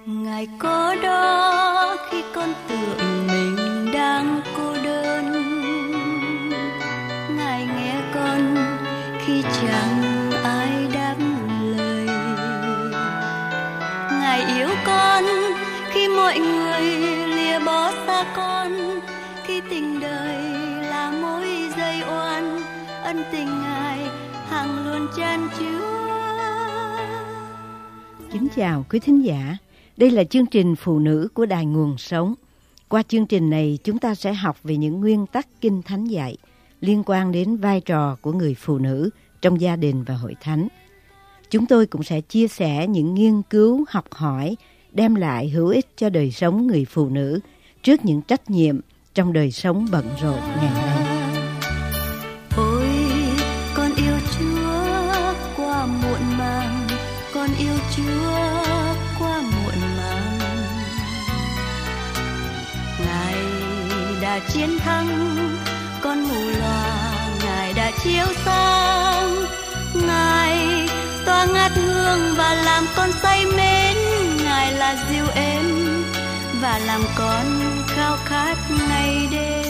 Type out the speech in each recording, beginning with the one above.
Ngài có đó khi con tưởng mình đang cô đơn, Ngài nghe con khi chẳng ai đáp lời, Ngài yêu con khi mọi người lìa bỏ xa con, khi tình đời là mối dây oan, ân tình Ngài hằng luôn chan chứa. Kính chào quý thính giả, đây là chương trình Phụ nữ của Đài Nguồn Sống. Qua chương trình này chúng ta sẽ học về những nguyên tắc Kinh Thánh dạy liên quan đến vai trò của người phụ nữ trong gia đình và hội thánh. Chúng tôi cũng sẽ chia sẻ những nghiên cứu học hỏi đem lại hữu ích cho đời sống người phụ nữ trước những trách nhiệm trong đời sống bận rộn ngày nay. Ôi, con yêu Chúa qua muộn màng, con yêu Chúa qua muộn màng. Ngài đã chiến thắng con mù loà, Ngài đã chiếu sáng, Ngài tỏa ngát hương và làm con say mến, Ngài là dịu êm và làm con khao khát ngày đêm.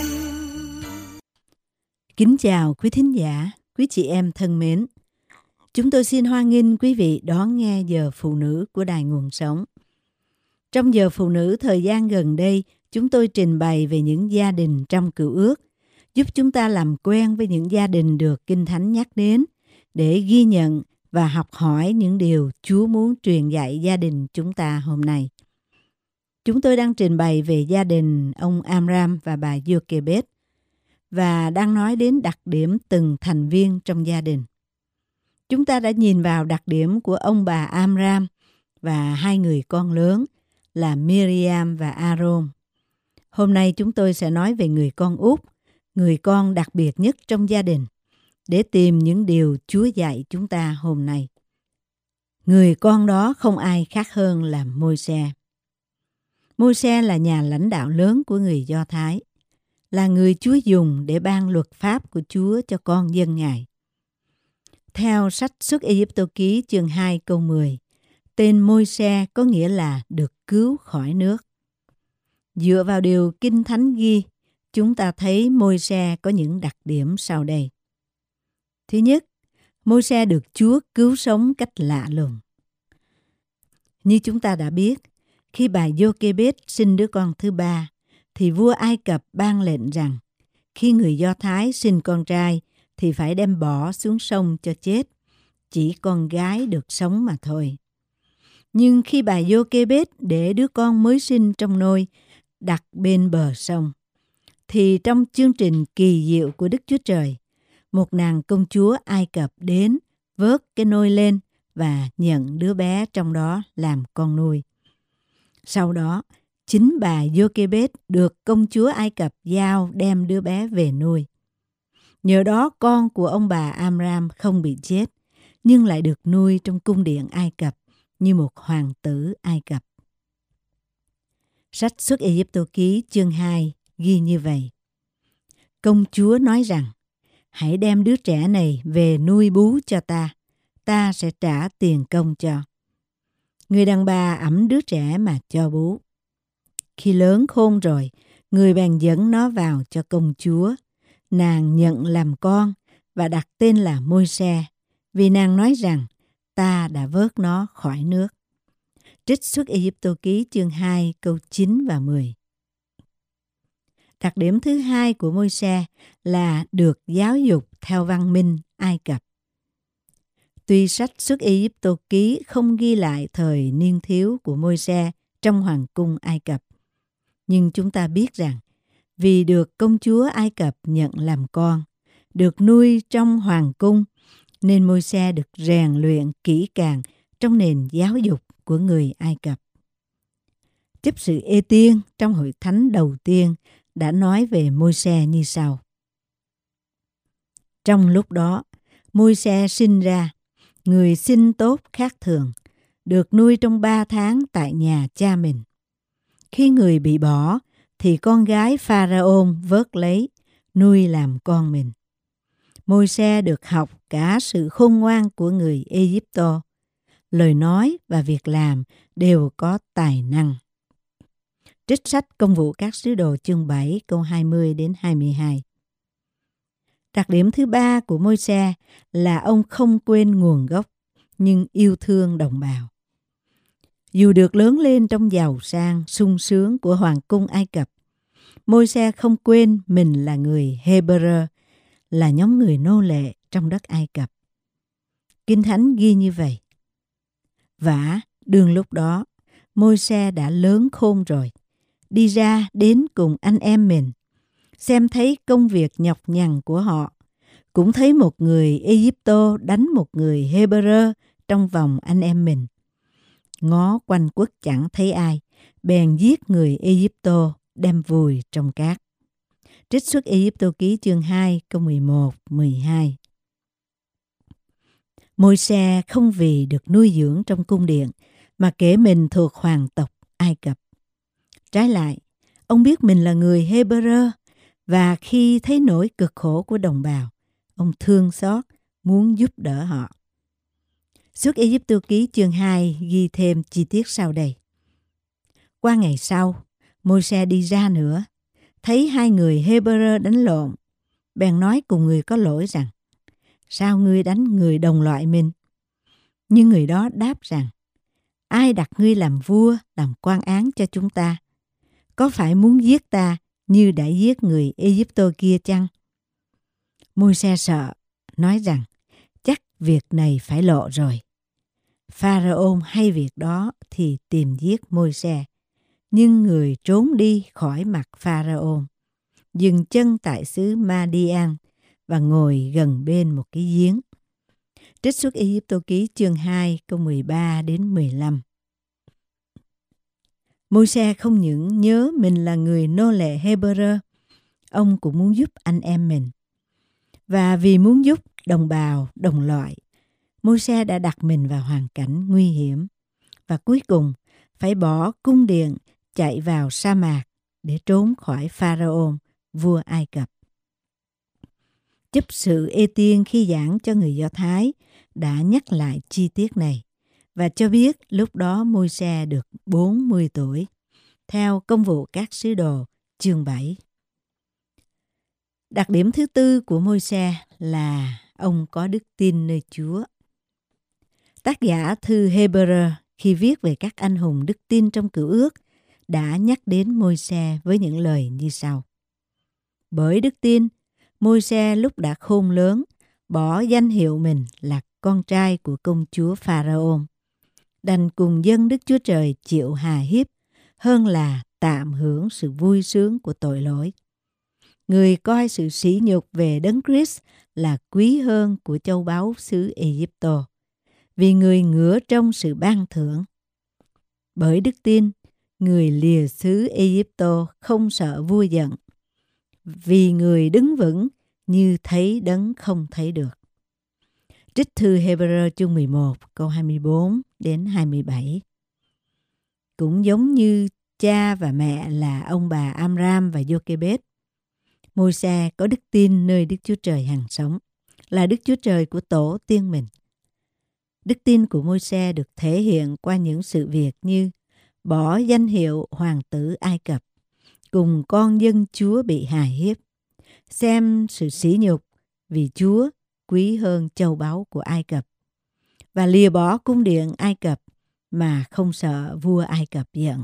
Kính chào quý thính giả, quý chị em thân mến. Chúng tôi xin hoan nghênh quý vị đón nghe giờ Phụ nữ của Đài Nguồn Sống. Trong giờ Phụ nữ thời gian gần đây, chúng tôi trình bày về những gia đình trong Cựu Ước, giúp chúng ta làm quen với những gia đình được Kinh Thánh nhắc đến, để ghi nhận và học hỏi những điều Chúa muốn truyền dạy gia đình chúng ta hôm nay. Chúng tôi đang trình bày về gia đình ông Amram và bà Jochebed, và đang nói đến đặc điểm từng thành viên trong gia đình. Chúng ta đã nhìn vào đặc điểm của ông bà Amram và hai người con lớn là Miriam và Aaron. Hôm nay chúng tôi sẽ nói về người con út, người con đặc biệt nhất trong gia đình, để tìm những điều Chúa dạy chúng ta hôm nay. Người con đó không ai khác hơn là Môi-se. Môi-se là nhà lãnh đạo lớn của người Do Thái, là người Chúa dùng để ban luật pháp của Chúa cho con dân Ngài. Theo sách Xuất Ê-díp-tô ký chương 2 câu 10, tên Môi-se có nghĩa là được cứu khỏi nước. Dựa vào điều Kinh Thánh ghi, chúng ta thấy Môi-se có những đặc điểm sau đây. Thứ nhất, Môi-se được Chúa cứu sống cách lạ lùng. Như chúng ta đã biết, khi bà Jochebed sinh đứa con thứ ba, thì vua Ai Cập ban lệnh rằng khi người Do Thái sinh con trai thì phải đem bỏ xuống sông cho chết, chỉ con gái được sống mà thôi. Nhưng khi bà Jochebed để đứa con mới sinh trong nôi đặt bên bờ sông, thì trong chương trình kỳ diệu của Đức Chúa Trời, một nàng công chúa Ai Cập đến vớt cái nôi lên và nhận đứa bé trong đó làm con nuôi. Sau đó, chính bà Jochebed được công chúa Ai Cập giao đem đứa bé về nuôi. Nhờ đó con của ông bà Amram không bị chết, nhưng lại được nuôi trong cung điện Ai Cập như một hoàng tử Ai Cập. Sách Xuất Ê-díp-tô ký chương 2 ghi như vậy. Công chúa nói rằng, hãy đem đứa trẻ này về nuôi bú cho ta sẽ trả tiền công cho. Người đàn bà ẵm đứa trẻ mà cho bú. Khi lớn khôn rồi, người bèn dẫn nó vào cho công chúa. Nàng nhận làm con và đặt tên là Môi-se, vì nàng nói rằng ta đã vớt nó khỏi nước. Trích Xuất Ê-díp-tô ký chương 2 câu 9 và 10. Đặc điểm thứ hai của Môi-se là được giáo dục theo văn minh Ai Cập. Tuy sách Xuất Ê-díp-tô ký không ghi lại thời niên thiếu của Môi-se trong hoàng cung Ai Cập, nhưng chúng ta biết rằng vì được công chúa Ai Cập nhận làm con, được nuôi trong hoàng cung, nên Môi-se được rèn luyện kỹ càng trong nền giáo dục của người Ai Cập. Chấp sự Ê-tiên trong hội thánh đầu tiên đã nói về Môi-se như sau. Trong lúc đó, Môi-se sinh ra, người sinh tốt khác thường, được nuôi trong 3 tháng tại nhà cha mình. Khi người bị bỏ, thì con gái Pharaôn vớt lấy, nuôi làm con mình. Môi-se được học cả sự khôn ngoan của người Ê-díp-tô, lời nói và việc làm đều có tài năng. Trích sách Công vụ các sứ đồ chương 7 câu 20 đến 22. Đặc điểm thứ ba của Môi-se là ông không quên nguồn gốc, nhưng yêu thương đồng bào. Dù được lớn lên trong giàu sang, sung sướng của hoàng cung Ai Cập, Môi-se không quên mình là người Hebrew, là nhóm người nô lệ trong đất Ai Cập. Kinh Thánh ghi như vậy. Vả, đương lúc đó, Môi-se đã lớn khôn rồi, đi ra đến cùng anh em mình, xem thấy công việc nhọc nhằn của họ, cũng thấy một người Ai-cập đánh một người Hebrew trong vòng anh em mình. Ngó quanh quất chẳng thấy ai, bèn giết người Ai-cập đem vùi trong cát. Trích xuất Ai-cập ký chương 2 câu 11, 12. Môi-se không vì được nuôi dưỡng trong cung điện mà kể mình thuộc hoàng tộc Ai Cập. Trái lại, ông biết mình là người Hebrew, và khi thấy nỗi cực khổ của đồng bào, ông thương xót, muốn giúp đỡ họ. Xuất Ai-cập ký chương 2 ghi thêm chi tiết sau đây. Qua ngày sau, Môi-se đi ra nữa, thấy hai người Hebrew đánh lộn, bèn nói cùng người có lỗi rằng: sao ngươi đánh người đồng loại mình? Nhưng người đó đáp rằng: ai đặt ngươi làm vua, làm quan án cho chúng ta? Có phải muốn giết ta như đã giết người Ai-cập kia chăng? Môi-se sợ, nói rằng: chắc việc này phải lộ rồi. Pharaoh hay việc đó thì tìm giết Môi-se, nhưng người trốn đi khỏi mặt Pharaoh, dừng chân tại xứ Ma-đi-an và ngồi gần bên một cái giếng. Trích xuất Ai-cập ký chương 2 câu 13 đến 15. Môi-se không những nhớ mình là người nô lệ Hebrew, ông cũng muốn giúp anh em mình. Và vì muốn giúp đồng bào, đồng loại, Môi-se đã đặt mình vào hoàn cảnh nguy hiểm và cuối cùng phải bỏ cung điện chạy vào sa mạc để trốn khỏi Pharaoh, vua Ai Cập. Chấp sự Ê-tiên khi giảng cho người Do Thái đã nhắc lại chi tiết này và cho biết lúc đó Môi-se được 40 tuổi, theo Công vụ các sứ đồ chương 7. Đặc điểm thứ tư của Môi-se là ông có đức tin nơi Chúa. Tác giả thư Hebrew khi viết về các anh hùng đức tin trong Cựu Ước đã nhắc đến Môi-se với những lời như sau. Bởi đức tin, Môi-se lúc đã khôn lớn, bỏ danh hiệu mình là con trai của công chúa Pharaoh, đành cùng dân Đức Chúa Trời chịu hà hiếp hơn là tạm hưởng sự vui sướng của tội lỗi. Người coi sự sỉ nhục về Đấng Christ là quý hơn của châu báu xứ Ai-cập, vì người ngửa trong sự ban thưởng. Bởi đức tin, người lìa xứ Ai-cập không sợ vua giận, vì người đứng vững như thấy đấng không thấy được. Trích thư Hebrew chương 11 câu 24 đến 27. Cũng giống như cha và mẹ là ông bà Amram và Giô-kê-bết, Môi-se có đức tin nơi Đức Chúa Trời hằng sống, là Đức Chúa Trời của tổ tiên mình. Đức tin của Môi-se được thể hiện qua những sự việc như bỏ danh hiệu hoàng tử Ai Cập, cùng con dân Chúa bị hài hiếp, xem sự sỉ nhục vì Chúa quý hơn châu báu của Ai Cập, và lìa bỏ cung điện Ai Cập mà không sợ vua Ai Cập giận.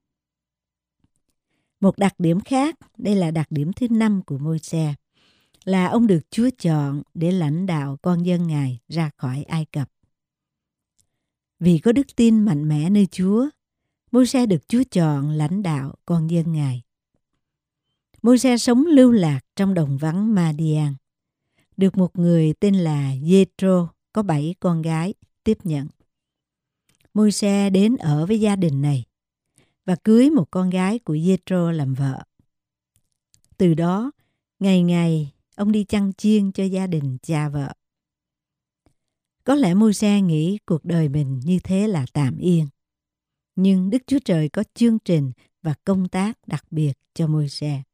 Một đặc điểm khác, đây là đặc điểm thứ 5 của Môi-se, là ông được Chúa chọn để lãnh đạo con dân Ngài ra khỏi Ai Cập. Vì có đức tin mạnh mẽ nơi Chúa, Môi-se được Chúa chọn lãnh đạo con dân Ngài. Môi-se sống lưu lạc trong đồng vắng Ma-đi-an, được một người tên là Giê-trô có 7 con gái tiếp nhận. Môi-se đến ở với gia đình này và cưới một con gái của Giê-trô làm vợ. Từ đó, ngày ngày ông đi chăn chiên cho gia đình cha vợ. Có lẽ Môi-se nghĩ cuộc đời mình như thế là tạm yên. Nhưng Đức Chúa Trời có chương trình và công tác đặc biệt cho Môi-se.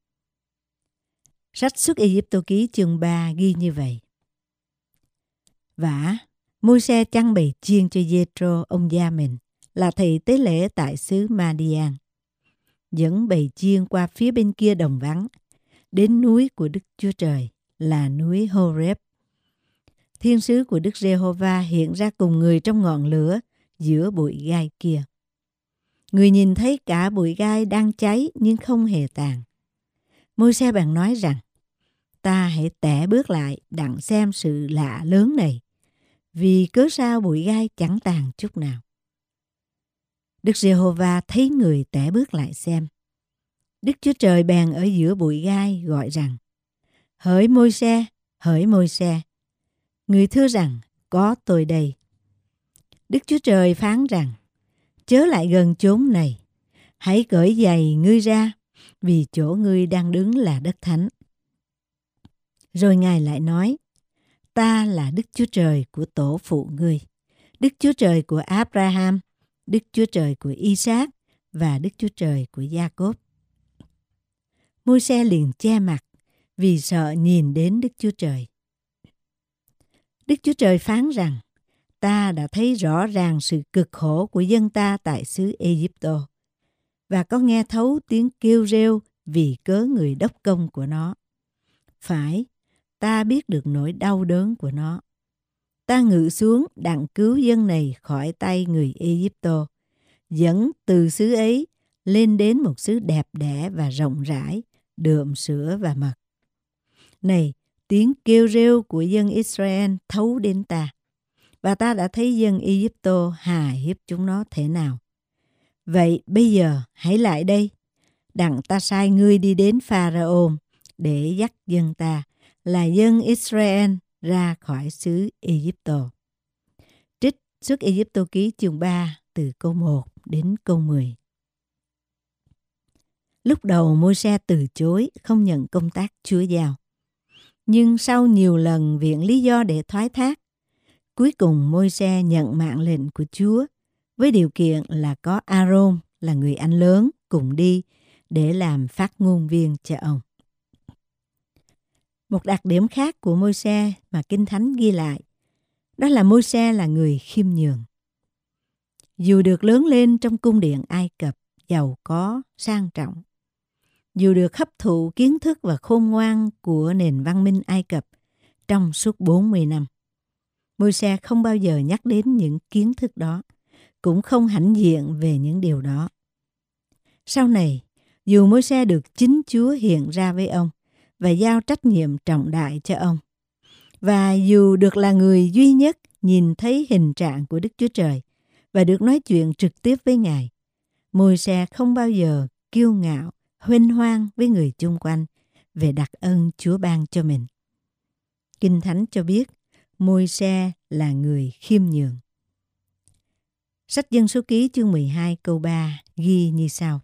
Sách Xuất Ai-cập ký chương 3 ghi như vậy. Vả, Môi-se chăn bầy chiên cho Giê-trô, ông gia mình, là thầy tế lễ tại xứ Ma-đi-an, dẫn bầy chiên qua phía bên kia đồng vắng, đến núi của Đức Chúa Trời là núi Hô-rép. Thiên sứ của Đức Giê-hô-va hiện ra cùng người trong ngọn lửa giữa bụi gai kia. Người nhìn thấy cả bụi gai đang cháy nhưng không hề tàn. Môi-se bèn nói rằng, ta hãy tẻ bước lại đặng xem sự lạ lớn này, vì cớ sao bụi gai chẳng tàn chút nào. Đức Giê-hô-va thấy người tẻ bước lại xem. Đức Chúa Trời bèn ở giữa bụi gai gọi rằng, hỡi Môi-se, hỡi Môi-se. Người thưa rằng, có tôi đây. Đức Chúa Trời phán rằng, chớ lại gần chốn này, hãy cởi giày ngươi ra, vì chỗ ngươi đang đứng là đất thánh. Rồi Ngài lại nói, ta là Đức Chúa Trời của tổ phụ ngươi, Đức Chúa Trời của Abraham, Đức Chúa Trời của Isaac và Đức Chúa Trời của Gia-cốp. Môi-se liền che mặt vì sợ nhìn đến Đức Chúa Trời. Đức Chúa Trời phán rằng, ta đã thấy rõ ràng sự cực khổ của dân ta tại xứ Ê-díp-tô và có nghe thấu tiếng kêu rêu vì cớ người đốc công của nó. Phải, ta biết được nỗi đau đớn của nó. Ta ngự xuống đặng cứu dân này khỏi tay người Ê-díp-tô, dẫn từ xứ ấy lên đến một xứ đẹp đẽ và rộng rãi, đượm sữa và mật. Này, tiếng kêu rêu của dân Israel thấu đến ta, và ta đã thấy dân Ê-díp-tô hà hiếp chúng nó thế nào. Vậy bây giờ hãy lại đây, đặng ta sai ngươi đi đến Pha-ra-ôn để dắt dân ta là dân Israel ra khỏi xứ Ê-díp-tô. Trích Xuất Ê-díp-tô ký chương 3 từ câu 1 đến câu 10. Lúc đầu Môi-se từ chối không nhận công tác Chúa giao. Nhưng sau nhiều lần viện lý do để thoái thác, cuối cùng Môi-se nhận mạng lệnh của Chúa với điều kiện là có A-rôn là người anh lớn cùng đi để làm phát ngôn viên cho ông. Một đặc điểm khác của Môi-se mà Kinh Thánh ghi lại, đó là Môi-se là người khiêm nhường. Dù được lớn lên trong cung điện Ai Cập giàu có, sang trọng, dù được hấp thụ kiến thức và khôn ngoan của nền văn minh Ai Cập trong suốt 40 năm, Môi-se không bao giờ nhắc đến những kiến thức đó, cũng không hãnh diện về những điều đó. Sau này, dù Môi-se được chính Chúa hiện ra với ông và giao trách nhiệm trọng đại cho ông, và dù được là người duy nhất nhìn thấy hình trạng của Đức Chúa Trời và được nói chuyện trực tiếp với Ngài, Môi-se không bao giờ kiêu ngạo, huênh hoang với người chung quanh về đặc ân Chúa ban cho mình. Kinh Thánh cho biết Môi-se là người khiêm nhường. Sách Dân Số Ký chương 12 câu 3 ghi như sau.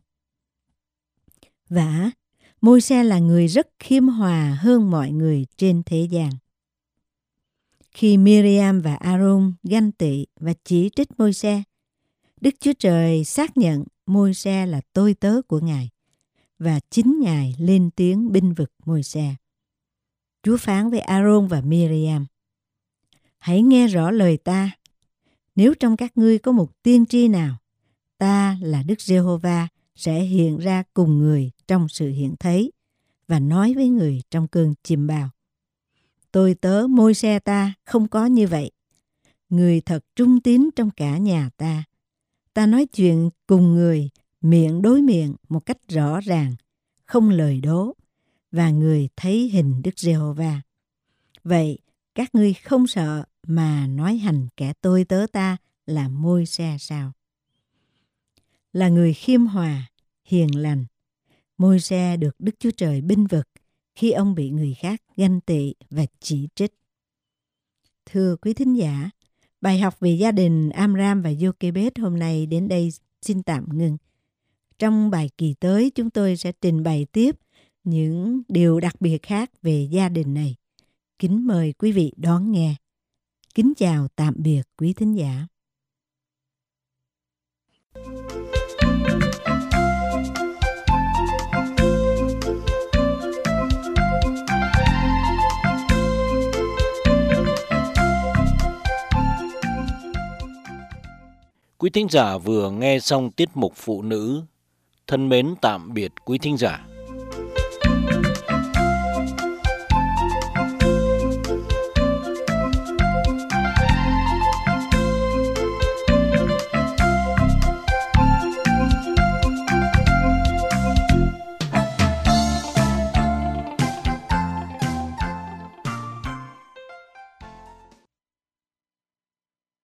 Vả, Môi-se là người rất khiêm hòa hơn mọi người trên thế gian. Khi Miriam và A-rôn ganh tị và chỉ trích Môi-se, Đức Chúa Trời xác nhận Môi-se là tôi tớ của Ngài, và chính Ngài lên tiếng binh vực Môi-se. Chúa phán với A-rôn và Miriam, hãy nghe rõ lời ta. Nếu trong các ngươi có một tiên tri nào, ta là Đức Giê-hô-va sẽ hiện ra cùng người trong sự hiện thấy và nói với người trong cơn chiêm bao. Tôi tớ Môi-se ta không có như vậy. Người thật trung tín trong cả nhà ta. Ta nói chuyện cùng người miệng đối miệng một cách rõ ràng, không lời đố, và người thấy hình Đức Giê-hô-va. Vậy các ngươi không sợ mà nói hành kẻ tôi tớ ta là Môi-se sao? Là người khiêm hòa, hiền lành, Môi-se được Đức Chúa Trời binh vực khi ông bị người khác ganh tị và chỉ trích. Thưa quý thính giả, bài học về gia đình Amram và Giô-kê-bết hôm nay đến đây xin tạm ngưng. Trong bài kỳ tới, chúng tôi sẽ trình bày tiếp những điều đặc biệt khác về gia đình này. Kính mời quý vị đón nghe. Kính chào tạm biệt quý thính giả. Quý thính giả vừa nghe xong tiết mục Phụ nữ. Thân mến tạm biệt quý thính giả.